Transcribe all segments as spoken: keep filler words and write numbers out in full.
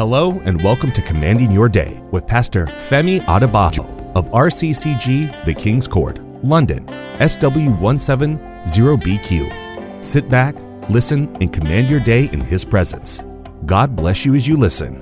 Hello and welcome to Commanding Your Day with Pastor Femi Adebayo of R C C G, The King's Court, London, S W one seven zero B Q. Sit back, listen, and command your day in His presence. God bless you as you listen.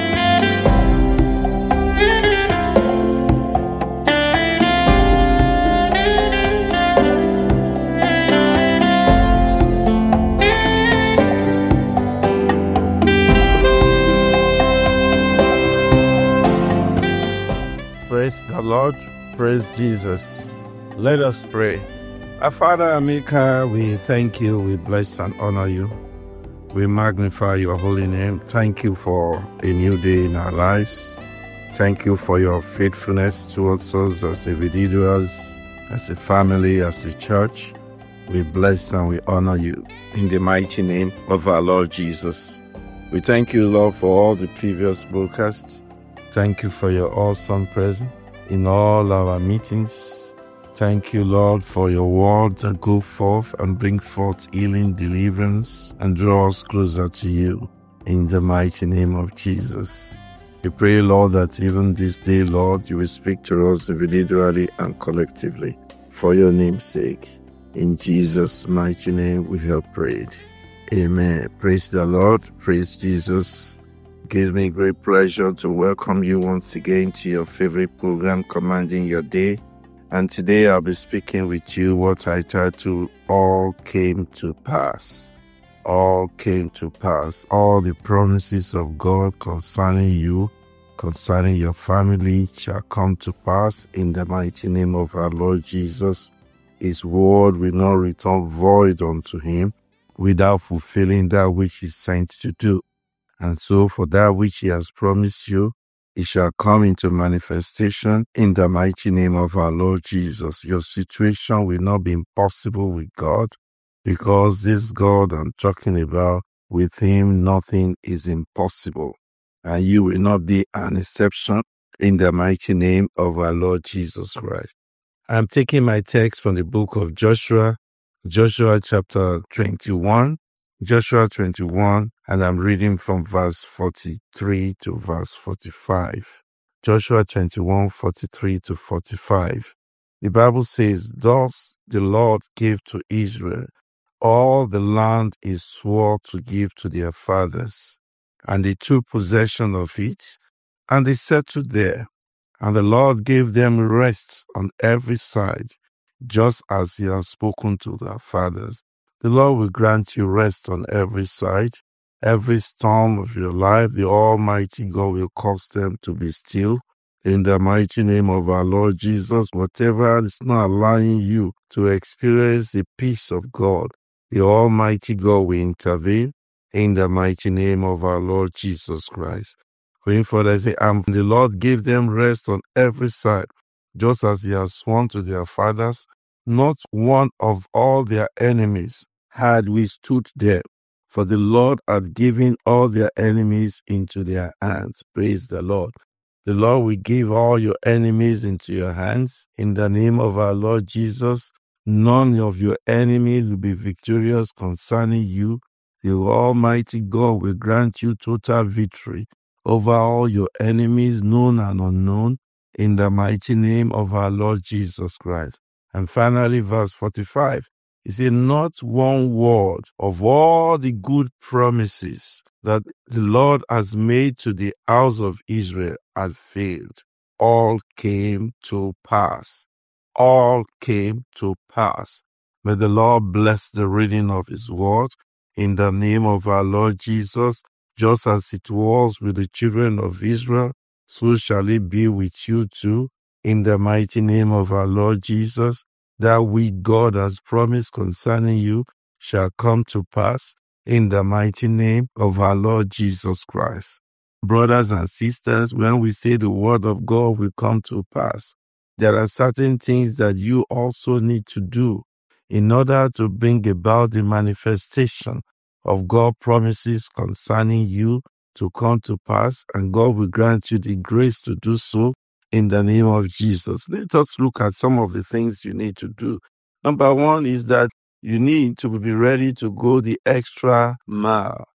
Praise the Lord, praise Jesus. Let us pray. Our Father and Maker, we thank you, we bless and honor you. We magnify your holy name. Thank you for a new day in our lives. Thank you for your faithfulness towards us as individuals, as a family, as a church. We bless and we honor you in the mighty name of our Lord Jesus. We thank you, Lord, for all the previous broadcasts. Thank you for your awesome presence in all our meetings. Thank you, Lord, for your word that go forth and bring forth healing, deliverance, and draw us closer to you in the mighty name of Jesus. We pray, Lord, that even this day, Lord, you will speak to us individually and collectively for your name's sake. In Jesus' mighty name we have prayed. Amen. Praise the Lord. Praise Jesus. It gives me great pleasure to welcome you once again to your favorite program, Commanding Your Day. And today I'll be speaking with you what I titled, All Came to Pass. All came to pass. All the promises of God concerning you, concerning your family, shall come to pass in the mighty name of our Lord Jesus. His word will not return void unto him without fulfilling that which he sent to do. And so for that which he has promised you, it shall come into manifestation in the mighty name of our Lord Jesus. Your situation will not be impossible with God, because this God I'm talking about, with him nothing is impossible. And you will not be an exception in the mighty name of our Lord Jesus Christ. I'm taking my text from the book of Joshua, Joshua chapter twenty-one, Joshua twenty-one, and I'm reading from verse forty-three to verse forty-five. Joshua twenty-one, forty-three to forty-five. The Bible says, Thus the Lord gave to Israel all the land he swore to give to their fathers, and they took possession of it, and they settled there. And the Lord gave them rest on every side, just as he has spoken to their fathers. The Lord will grant you rest on every side. Every storm of your life, the Almighty God will cause them to be still. In the mighty name of our Lord Jesus, whatever is not allowing you to experience the peace of God, the Almighty God will intervene in the mighty name of our Lord Jesus Christ. Going further, I say, and the Lord gave them rest on every side, just as he has sworn to their fathers. Not one of all their enemies had withstood them, for the Lord had given all their enemies into their hands. Praise the Lord. The Lord will give all your enemies into your hands. In the name of our Lord Jesus, none of your enemies will be victorious concerning you. The Almighty God will grant you total victory over all your enemies, known and unknown, in the mighty name of our Lord Jesus Christ. And finally, verse forty-five, he said, not one word of all the good promises that the Lord has made to the house of Israel had failed. All came to pass. All came to pass. May the Lord bless the reading of his word in the name of our Lord Jesus. Just as it was with the children of Israel, so shall it be with you too, in the mighty name of our Lord Jesus. That which God has promised concerning you shall come to pass in the mighty name of our Lord Jesus Christ. Brothers and sisters, when we say the word of God will come to pass, there are certain things that you also need to do in order to bring about the manifestation of God's promises concerning you to come to pass, and God will grant you the grace to do so in the name of Jesus. Let us look at some of the things you need to do. Number one is that you need to be ready to go the extra mile.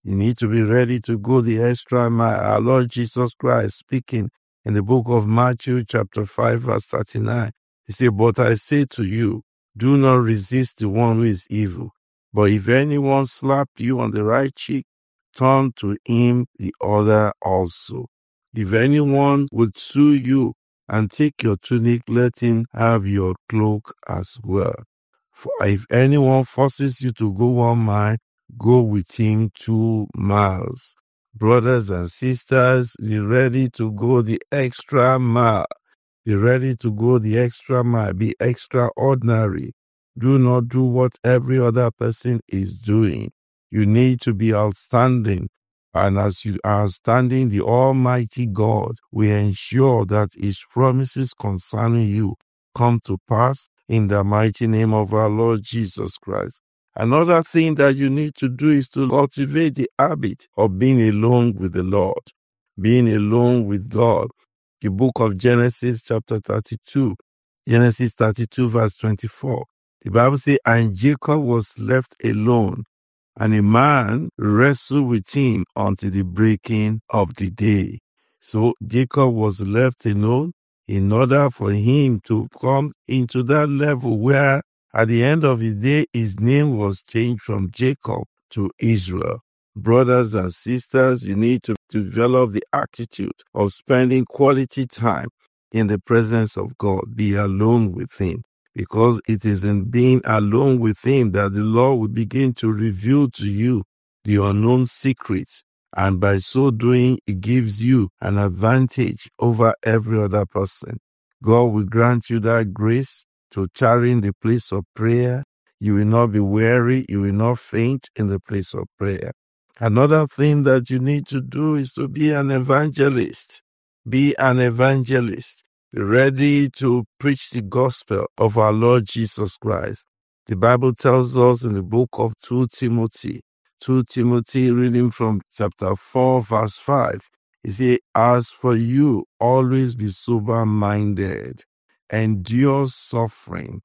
You need to be ready to go the extra mile. Our Lord Jesus Christ speaking in the book of Matthew chapter five verse thirty-nine. He said, but I say to you, do not resist the one who is evil. But if anyone slap you on the right cheek, turn to him the other also. If anyone would sue you and take your tunic, let him have your cloak as well. For if anyone forces you to go one mile, go with him two miles. Brothers and sisters, be ready to go the extra mile. Be ready to go the extra mile. Be extraordinary. Do not do what every other person is doing. You need to be outstanding. And as you are outstanding, the Almighty God will ensure that His promises concerning you come to pass in the mighty name of our Lord Jesus Christ. Another thing that you need to do is to cultivate the habit of being alone with the Lord, being alone with God. The book of Genesis chapter thirty-two, Genesis thirty-two verse twenty-four. The Bible says, and Jacob was left alone, and a man wrestled with him until the breaking of the day. So Jacob was left alone in order for him to come into that level where at the end of the day, his name was changed from Jacob to Israel. Brothers and sisters, you need to develop the attitude of spending quality time in the presence of God. Be alone with Him, because it is in being alone with Him that the Lord will begin to reveal to you the unknown secrets. And by so doing, it gives you an advantage over every other person. God will grant you that grace to tarry in the place of prayer. You will not be weary. You will not faint in the place of prayer. Another thing that you need to do is to be an evangelist. Be an evangelist. Be ready to preach the gospel of our Lord Jesus Christ. The Bible tells us in the book of Second Timothy, Second Timothy, reading from chapter four, verse five, it says, as for you, always be sober-minded, endure suffering,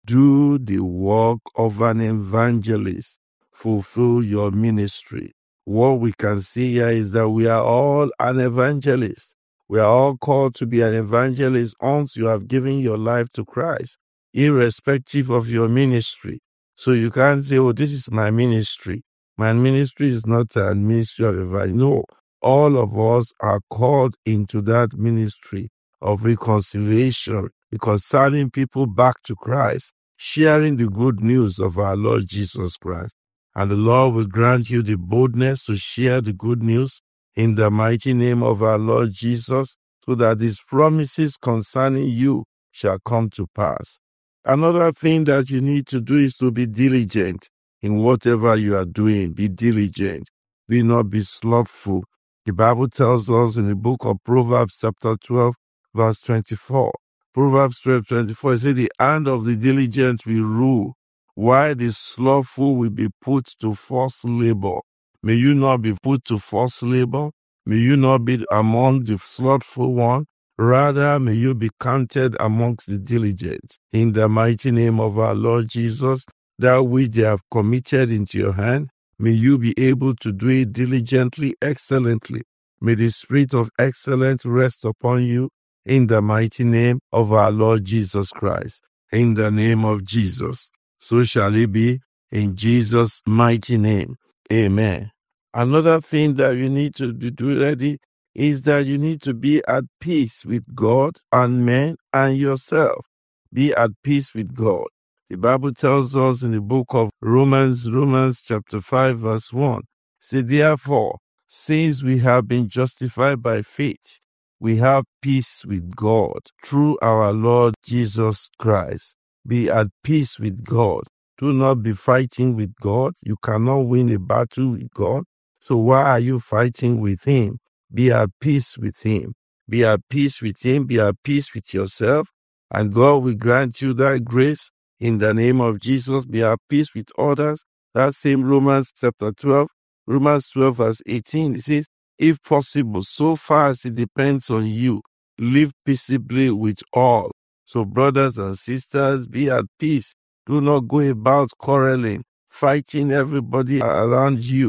do the work of an evangelist, fulfill your ministry. What we can see here is that we are all an evangelist. We are all called to be an evangelist once you have given your life to Christ, irrespective of your ministry. So you can't say, oh, this is my ministry. My ministry is not a ministry of evangelism. No, all of us are called into that ministry of reconciliation, reconciling people back to Christ, sharing the good news of our Lord Jesus Christ. And the Lord will grant you the boldness to share the good news in the mighty name of our Lord Jesus, so that His promises concerning you shall come to pass. Another thing that you need to do is to be diligent in whatever you are doing. Be diligent. Be not be slothful. The Bible tells us in the book of Proverbs chapter twelve, verse twenty-four. Proverbs twelve, twenty-four, it says, the hand of the diligent will rule, while the slothful will be put to forced labor. May you not be put to forced labor. May you not be among the slothful one. Rather, may you be counted amongst the diligent. In the mighty name of our Lord Jesus, that which they have committed into your hand, may you be able to do it diligently, excellently. May the spirit of excellence rest upon you in the mighty name of our Lord Jesus Christ. In the name of Jesus. So shall it be in Jesus' mighty name. Amen. Another thing that you need to do ready is that you need to be at peace with God and men and yourself. Be at peace with God. The Bible tells us in the book of Romans, Romans chapter five, verse one, say, therefore, since we have been justified by faith, we have peace with God through our Lord Jesus Christ. Be at peace with God. Do not be fighting with God. You cannot win a battle with God. So why are you fighting with Him? Be at peace with Him. Be at peace with Him. Be at peace with yourself. And God will grant you that grace in the name of Jesus. Be at peace with others. That same Romans chapter twelve, Romans twelve verse eighteen, it says, if possible, so far as it depends on you, live peaceably with all. So brothers and sisters, be at peace. Do not go about quarreling, fighting everybody around you.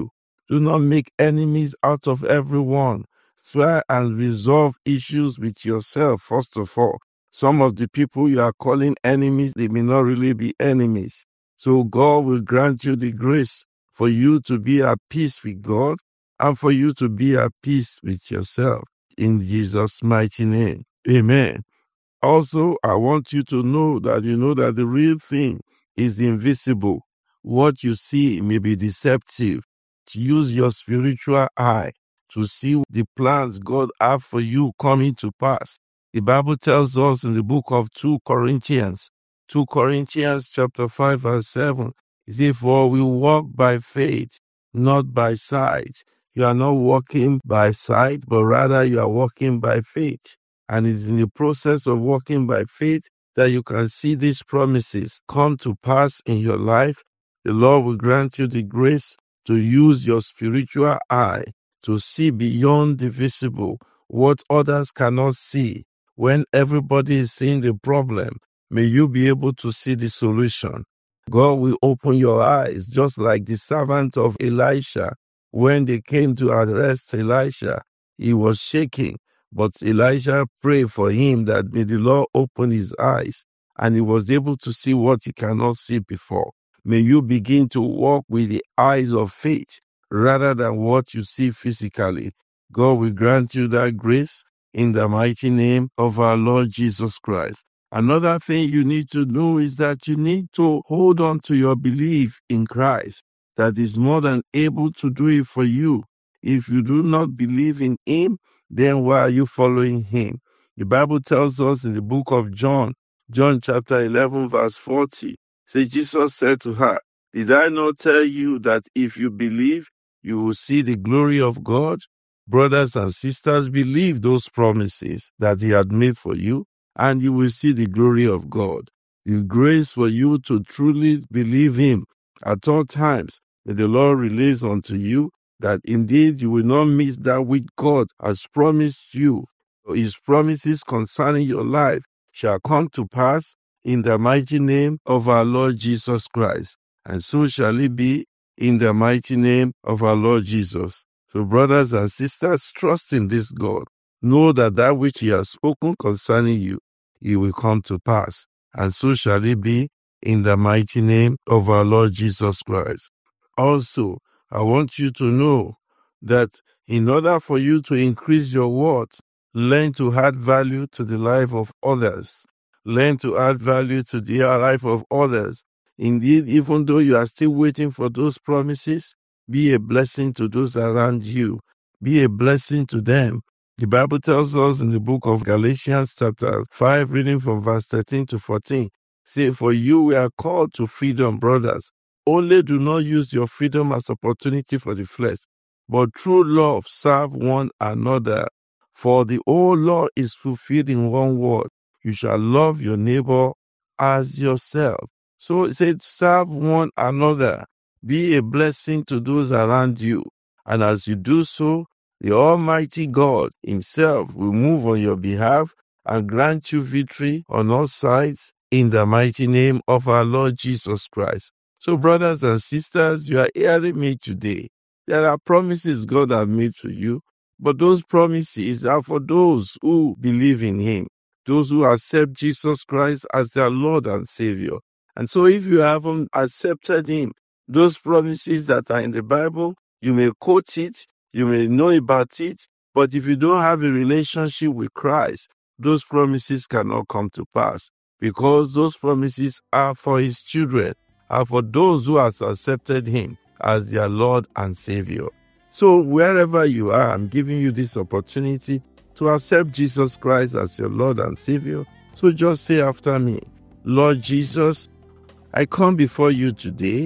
Do not make enemies out of everyone. Try and resolve issues with yourself, first of all. Some of the people you are calling enemies, they may not really be enemies. So God will grant you the grace for you to be at peace with God and for you to be at peace with yourself. In Jesus' mighty name. Amen. Also, I want you to know that you know that the real thing is invisible. What you see may be deceptive. Use your spiritual eye to see the plans God has for you coming to pass. The Bible tells us in the book of Second Corinthians, Second Corinthians chapter five verse seven, it says, for we walk by faith, not by sight. You are not walking by sight, but rather you are walking by faith. And it's in the process of walking by faith that you can see these promises come to pass in your life. The Lord will grant you the grace to use your spiritual eye to see beyond the visible, what others cannot see. When everybody is seeing the problem, may you be able to see the solution. God will open your eyes, just like the servant of Elisha. When they came to arrest Elisha, he was shaking. But Elijah prayed for him that may the Lord open his eyes, and he was able to see what he cannot see before. May you begin to walk with the eyes of faith rather than what you see physically. God will grant you that grace in the mighty name of our Lord Jesus Christ. Another thing you need to know is that you need to hold on to your belief in Christ, that is more than able to do it for you. If you do not believe in him, then why are you following him? The Bible tells us in the book of John, John chapter eleven, verse forty, say Jesus said to her, did I not tell you that if you believe, you will see the glory of God? Brothers and sisters, believe those promises that he had made for you, and you will see the glory of God. The grace for you to truly believe him at all times, may the Lord release unto you, that indeed you will not miss that which God has promised you. His promises concerning your life shall come to pass in the mighty name of our Lord Jesus Christ. And so shall it be in the mighty name of our Lord Jesus. So brothers and sisters, trust in this God. Know that that which he has spoken concerning you, it will come to pass. And so shall it be in the mighty name of our Lord Jesus Christ. Also, I want you to know that in order for you to increase your worth, learn to add value to the life of others. Learn to add value to the life of others. Indeed, even though you are still waiting for those promises, be a blessing to those around you. Be a blessing to them. The Bible tells us in the book of Galatians chapter five, reading from verse thirteen to fourteen, say, for you we are called to freedom, brothers. Only do not use your freedom as opportunity for the flesh, but through love serve one another. For the whole law is fulfilled in one word. You shall love your neighbor as yourself. So it said, serve one another. Be a blessing to those around you. And as you do so, the Almighty God himself will move on your behalf and grant you victory on all sides in the mighty name of our Lord Jesus Christ. So brothers and sisters, you are hearing me today. There are promises God has made to you, but those promises are for those who believe in him, those who accept Jesus Christ as their Lord and Savior. And so if you haven't accepted him, those promises that are in the Bible, you may quote it, you may know about it, but if you don't have a relationship with Christ, those promises cannot come to pass, because those promises are for his children, are for those who have accepted him as their Lord and Savior. So wherever you are, I'm giving you this opportunity to accept Jesus Christ as your Lord and Savior. So just say after me, Lord Jesus, I come before you today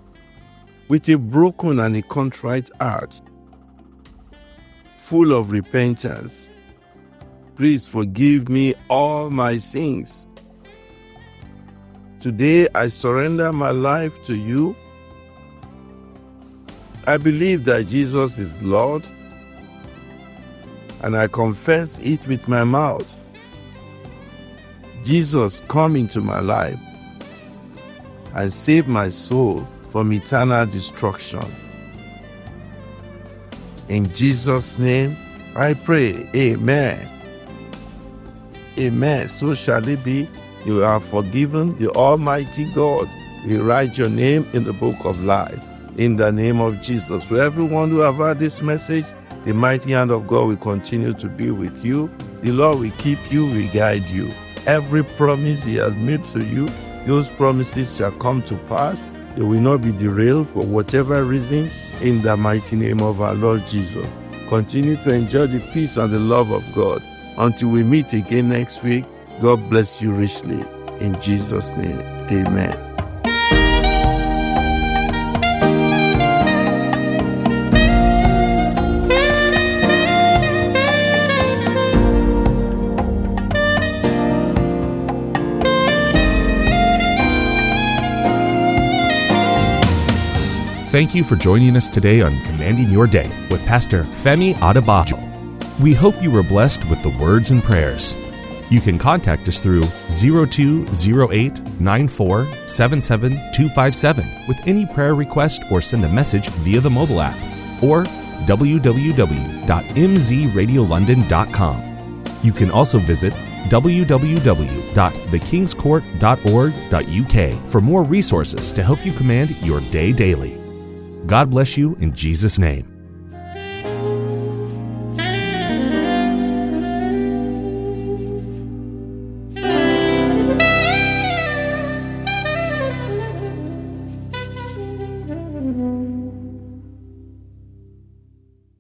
with a broken and a contrite heart, full of repentance. Please forgive me all my sins. Today I surrender my life to you. I believe that Jesus is Lord, and I confess it with my mouth. Jesus, come into my life and save my soul from eternal destruction. In Jesus' name, I pray. Amen. Amen. So shall it be. You are forgiven. The Almighty God will write your name in the book of life. In the name of Jesus. For everyone who have heard this message, the mighty hand of God will continue to be with you. The Lord will keep you, will guide you. Every promise He has made to you, those promises shall come to pass. They will not be derailed for whatever reason, in the mighty name of our Lord Jesus. Continue to enjoy the peace and the love of God. Until we meet again next week, God bless you richly. In Jesus' name, amen. Thank you for joining us today on Commanding Your Day with Pastor Femi Adebajo. We hope you were blessed with the words and prayers. You can contact us through zero two zero eight nine four seven seven two five seven with any prayer request, or send a message via the mobile app, or w w w dot m z radio london dot com. You can also visit w w w dot the kings court dot org dot u k for more resources to help you command your day daily. God bless you in Jesus' name.